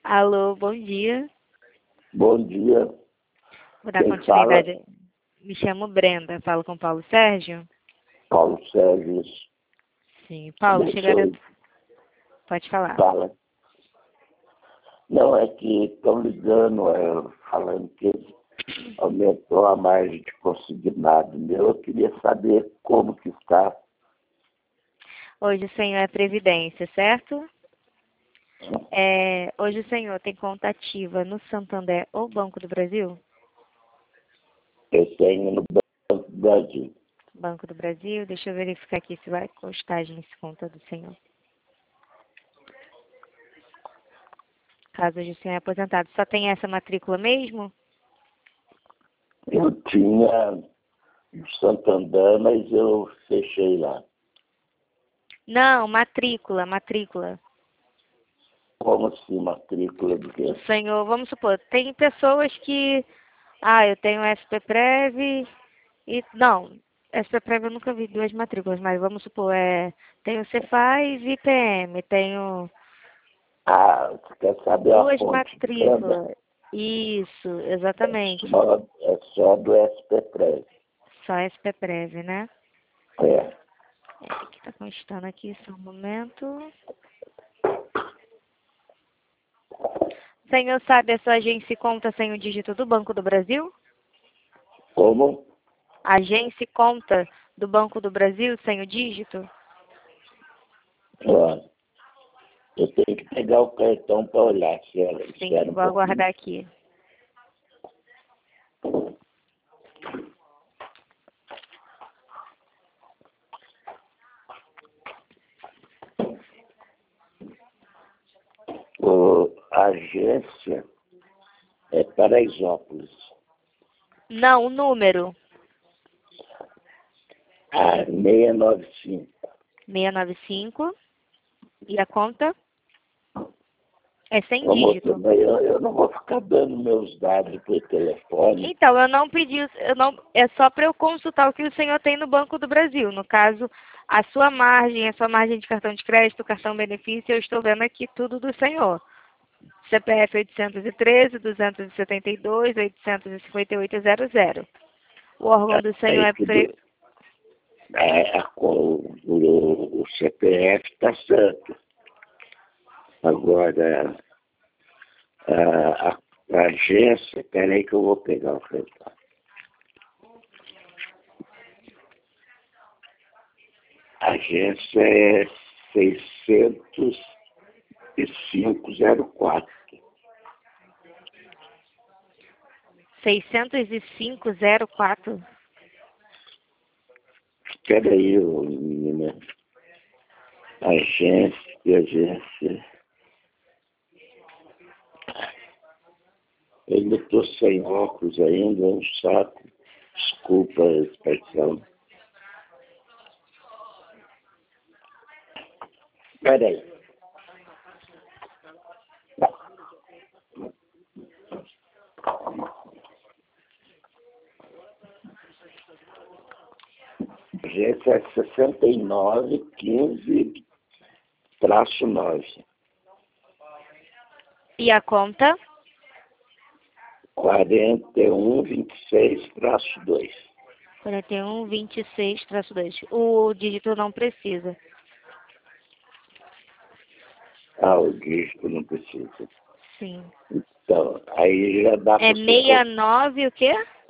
Alô, bom dia. Bom dia. Vou dar Quem continuidade. Me chamo Brenda, falo com Paulo Sérgio. Paulo Sérgio. Sim, Paulo, chegaram. Pode falar. Fala. Não, é que estão ligando, falando que aumentou a margem de consignado meu. Eu queria saber como que está. Hoje o senhor é Previdência, certo? Hoje o senhor tem conta ativa no Santander ou Banco do Brasil? Eu tenho no Banco do Brasil. Banco do Brasil, deixa eu verificar aqui se vai constar agência conta do senhor. Caso hoje o senhor é aposentado, só tem essa matrícula mesmo? Eu tinha no Santander, mas eu fechei lá. Não, matrícula. Como assim, matrícula do quê? O senhor, vamos supor, tem pessoas que... eu tenho SPPrev e... Não, SPPrev eu nunca vi duas matrículas, mas vamos supor, tenho Cefaz e IPM, tenho Você quer saber a duas fonte de matrículas. Isso, exatamente. venda? É só do SPPrev. Só SPPrev, né? É. O que está constando aqui, só um momento. O senhor sabe a sua agência e conta sem o dígito do Banco do Brasil? Como? Agência e conta do Banco do Brasil sem o dígito? Ó, eu tenho que pegar o cartão para olhar se ela Sim, espera um vou pouquinho. aguardar aqui. A agência é Paraisópolis. Não, o número. 695. 695. E a conta? É sem Ô, moça, dígito. mas eu não vou ficar dando meus dados por telefone. Então, eu não pedi, é só para eu consultar o que o senhor tem no Banco do Brasil. No caso, a sua margem de cartão de crédito, cartão benefício, eu estou vendo aqui tudo do senhor. CPF 813, 272, 85800. O órgão do senhor Aí é... tudo, o CPF está certo. Agora, a agência, peraí que eu vou pegar o cartão. A agência é 60504. 60504. Espera aí, menina. Agência. Eu ainda estou sem óculos ainda, é um saco. Desculpa a expressão. Espera aí. Agência é 6915-9. E a conta? 4126-2. 4126-2. O dígito não precisa. O dígito não precisa. Sim. Então, aí já dá para É 69 o quê?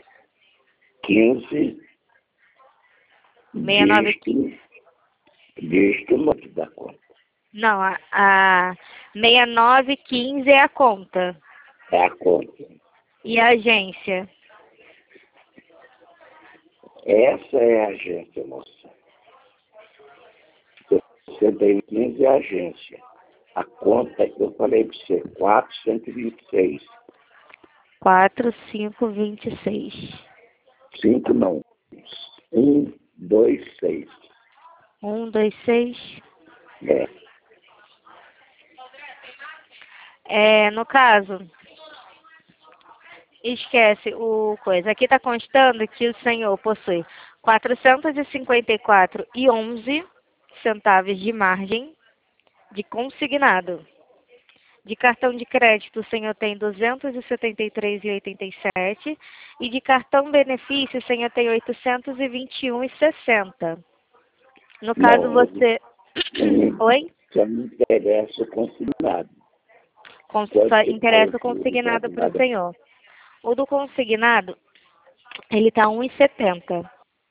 15 69. dígito não te dá conta. Não, a 6915 é a conta. É a conta. E a agência? Essa é a agência, moça. 6115 é a agência. A conta que eu falei para você, 426. 4526. 5 não. 126. 126. É. No caso, esquece o coisa. Aqui está constando que o senhor possui 454,11 centavos de margem de consignado. De cartão de crédito, o senhor tem 273,87 e de cartão benefício, o senhor tem 821,60. No caso, Não, você... Oi? só me interessa o consignado. Só interessa o consignado para o senhor. O do consignado, ele está 1,70.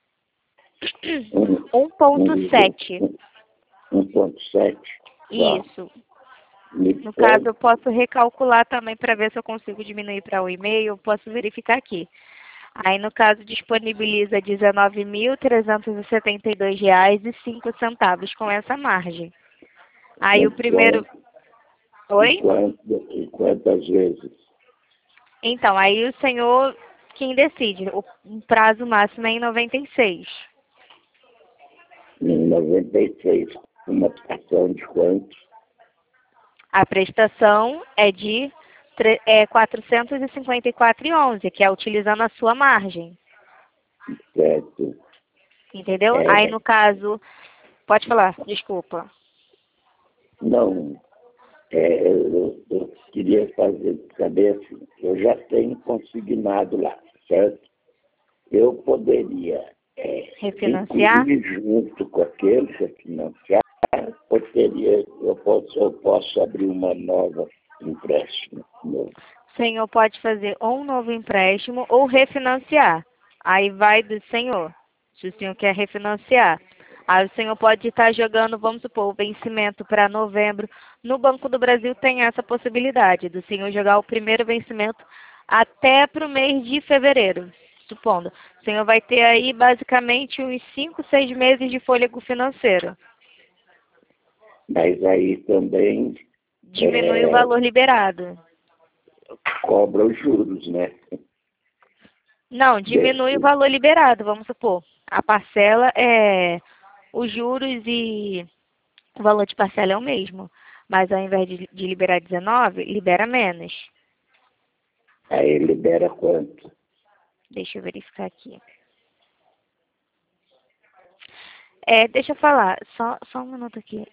1,7. 1,7? Isso. No caso, eu posso recalcular também para ver se eu consigo diminuir para 1,5. Eu posso verificar aqui. Aí, no caso, disponibiliza R$ 19.372,05 com essa margem. Aí, o primeiro... Oi? E quantas vezes? Então, aí o senhor quem decide. O prazo máximo é em 96. Em 96. Uma prestação de quanto? A prestação é de R$ 454,11, que é utilizando a sua margem. Certo. Entendeu? Aí, no caso... Pode falar, desculpa. Não. Eu queria saber assim, eu já tenho consignado lá, certo? Eu poderia Refinanciar? incluir junto com aquele refinanciar, ou eu posso abrir uma nova empréstimo novo? O senhor pode fazer ou um novo empréstimo ou refinanciar. Aí vai do senhor, se o senhor quer refinanciar. Aí o senhor pode estar jogando, vamos supor, o vencimento para novembro. No Banco do Brasil tem essa possibilidade do senhor jogar o primeiro vencimento até para o mês de fevereiro, supondo. O senhor vai ter aí basicamente uns 5, 6 meses de fôlego financeiro. Mas aí também Diminui o valor liberado. cobra os juros, né? Não, diminui o valor liberado, vamos supor. A parcela é... Os juros e o valor de parcela é o mesmo. Mas ao invés de liberar 19, libera menos. Aí libera quanto? Deixa eu verificar aqui. Deixa eu falar, só um minuto aqui.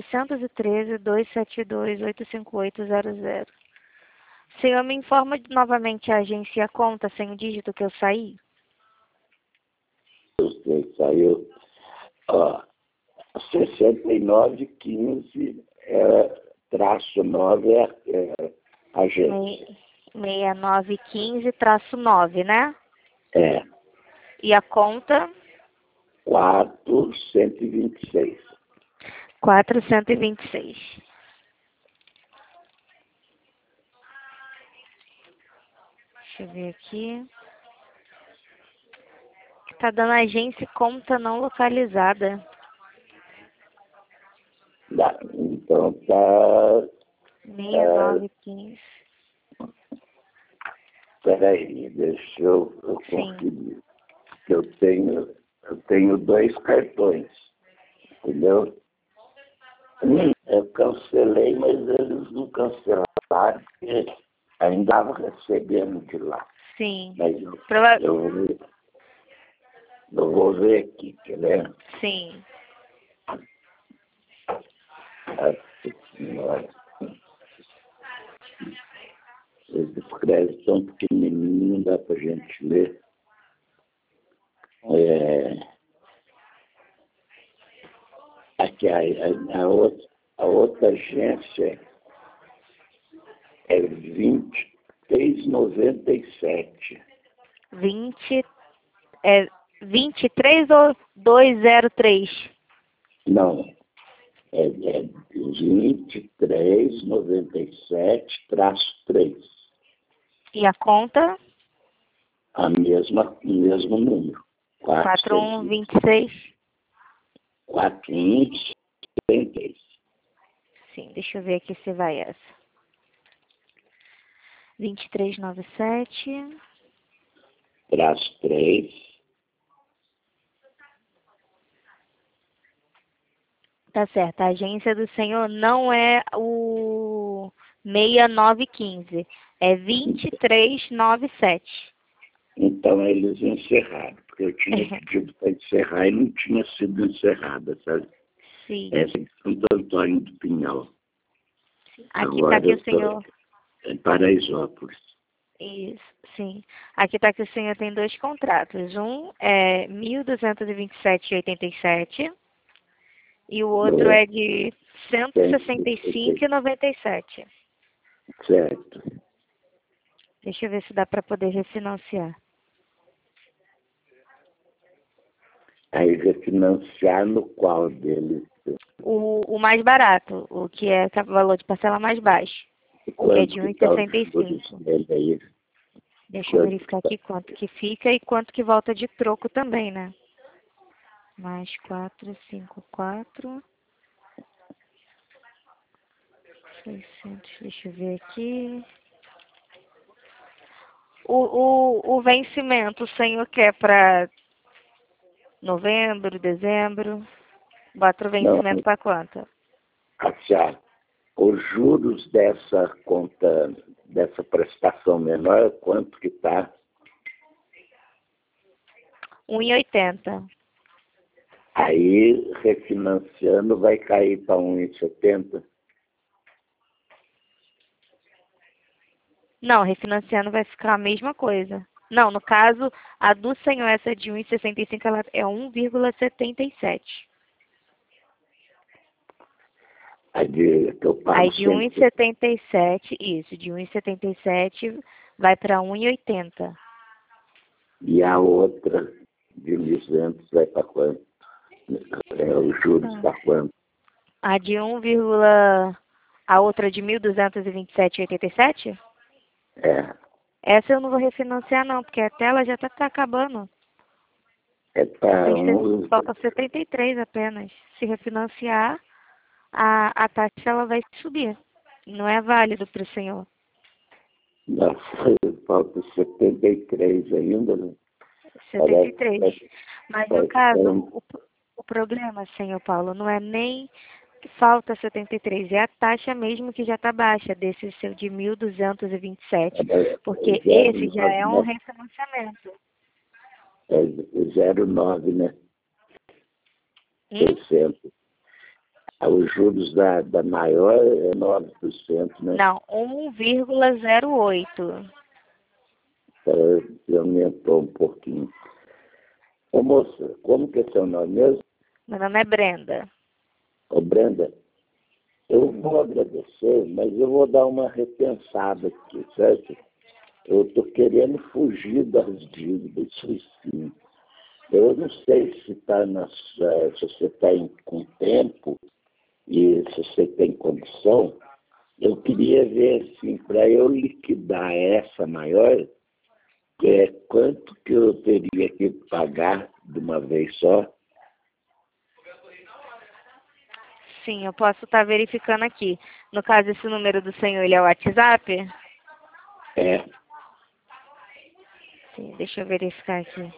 813-272-85800. Senhor, me informa novamente a agência e a conta sem o dígito que eu saí? Você saiu, ó, 6915 traço 9 é agência. 6915-9, né? É. E a conta? 426. 426. Deixa eu ver aqui. Tá dando agência e conta não localizada. Então tá. 6915. Peraí, deixa eu conferir. Eu tenho 2 cartões, entendeu? Eu cancelei, mas eles não cancelaram, porque ainda estava recebendo de lá. Sim. Mas eu vou ver aqui, quer ver? Sim. Senhora. Esses créditos são pequenininhos, não dá para a gente ler. Aqui a outra agência é 2397. 23 ou 203? Não, é 2397-3. E a conta? O mesmo número. 4126? 4126. Sim, deixa eu ver aqui se vai essa. 2397. -3. Tá certo. A agência do senhor não é o 6915. É 2397. Então eles encerraram, porque eu tinha pedido para encerrar e não tinha sido encerrada, sabe? Sim. Essa é em Santo Antônio do Pinhal. Sim. Aqui está Agora que eu o senhor... estou em Paraisópolis. Isso, sim. Aqui está que o senhor tem dois contratos. Um é 1.227,87 e o outro é de 165,97. Certo. Deixa eu ver se dá para poder refinanciar. Aí refinanciar no qual deles? O mais barato, o que é o valor de parcela mais baixo, que é de Quanto que está os juros 1,65. dele aí? Deixa eu verificar aqui quanto que fica e quanto que volta de troco também, né? Mais 454. 600, deixa eu ver aqui. O vencimento o senhor quer para novembro, dezembro? Bota o vencimento Não, para quanto? achar. Os juros dessa conta, dessa prestação menor, quanto que está? 1,80. Aí, refinanciando, vai cair para 1,70. Não, refinanciando vai ficar a mesma coisa. Não, no caso, a do senhor, essa de 1,65, ela é 1,77. Aí que eu pago Aí de 100. 1,77, isso, de 1,77 vai para 1,80. E a outra de 1.200 vai para quanto? Os juros para quanto? A de 1, a outra de 1.227,87? É, Essa eu não vou refinanciar não, porque até ela já tá acabando. é para Falta 73 apenas. Se refinanciar, a taxa ela vai subir. Não é válido para o senhor. nossa, falta 73 ainda, né? 73. Mas no Parece caso, o problema, senhor Paulo, não é nem que falta 73, é a taxa mesmo que já está baixa, desse seu de 1.227, porque esse já 0,9, é um né? refinanciamento. É 0,9, né? Hum? Por cento. Os juros da maior é 9%, né? Não, 1,08. Aumentou um pouquinho. Ô moça, como que é seu nome mesmo? Meu nome é Brenda. Ô Brenda, eu vou agradecer, mas eu vou dar uma repensada aqui, certo? Eu estou querendo fugir das dívidas, isso sim. Eu não sei se, se você está com tempo e se você tem condição. Eu queria ver, assim, para eu liquidar essa maior, quanto que eu teria que pagar de uma vez só? Sim, eu posso estar verificando aqui. No caso, esse número do senhor, ele é o WhatsApp? É, Sim, deixa eu verificar aqui.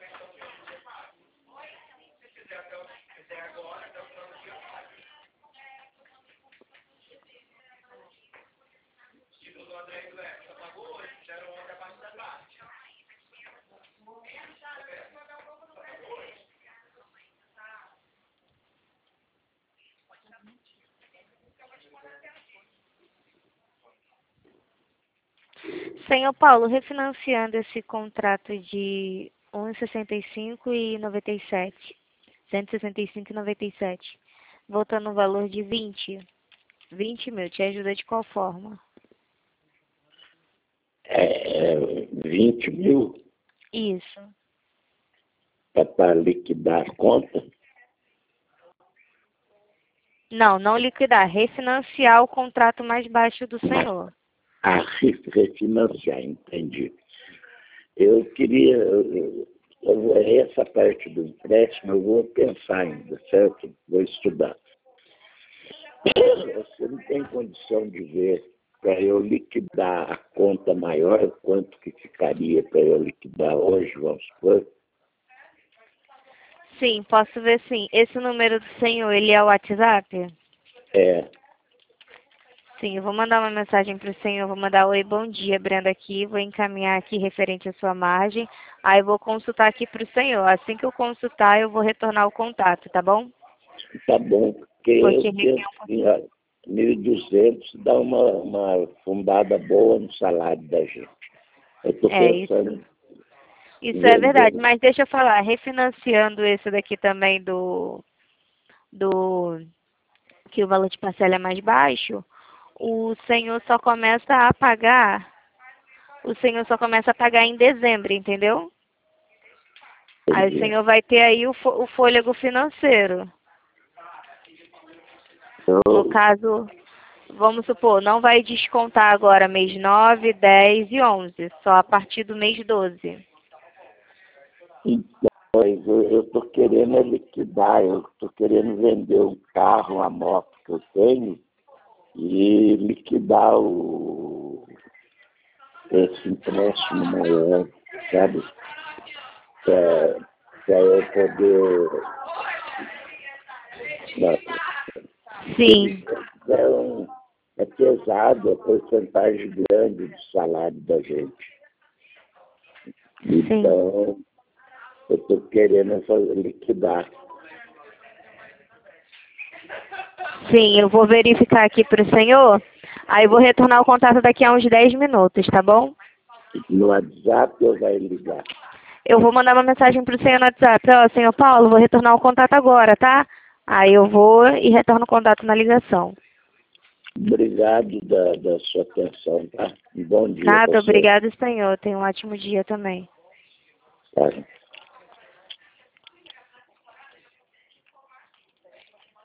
Senhor Paulo, refinanciando esse contrato de 1,65 e 97, 165 e 97, voltando no valor de 20 mil, te ajuda de qual forma? 20 mil Isso. para liquidar a conta? Não, não liquidar, refinanciar o contrato mais baixo do senhor. Refinanciar, entendi. Eu queria, essa parte do empréstimo eu vou pensar ainda, certo? Vou estudar. Você não tem condição de ver para eu liquidar a conta maior, quanto que ficaria para eu liquidar hoje, vamos supor? Sim, posso ver sim. Esse número do senhor, ele é o WhatsApp? É, Sim, eu vou mandar uma mensagem para o senhor, vou mandar oi, bom dia, Brenda aqui, vou encaminhar aqui referente à sua margem, aí eu vou consultar aqui para o senhor. Assim que eu consultar, eu vou retornar o contato, tá bom? tá bom, porque eu Porque requer penso um que pouquinho. 1.200 dá uma fundada boa no salário da gente. Eu estou pensando... Isso é verdade, mas deixa eu falar, refinanciando esse daqui também do que o valor de parcela é mais baixo, o senhor só começa a pagar em dezembro, entendeu? Aí o senhor vai ter aí o fôlego financeiro. No caso, vamos supor, não vai descontar agora mês 9, 10 e 11, só a partir do mês 12. Então, eu estou querendo liquidar, eu estou querendo vender um carro, uma moto que eu tenho e liquidar esse empréstimo maior, sabe? Para eu poder... Sim. É pesado, a porcentagem grande do salário da gente. Então, eu estou querendo liquidar. Sim, eu vou verificar aqui para o senhor, aí vou retornar o contato daqui a uns 10 minutos, tá bom? No WhatsApp eu vai ligar. Eu vou mandar uma mensagem para o senhor no WhatsApp. Ó, senhor Paulo, vou retornar o contato agora, tá? Aí eu vou e retorno o contato na ligação. Obrigado da sua atenção, tá? Um bom dia. Nada, obrigado, senhor. Tenha um ótimo dia também. Tá.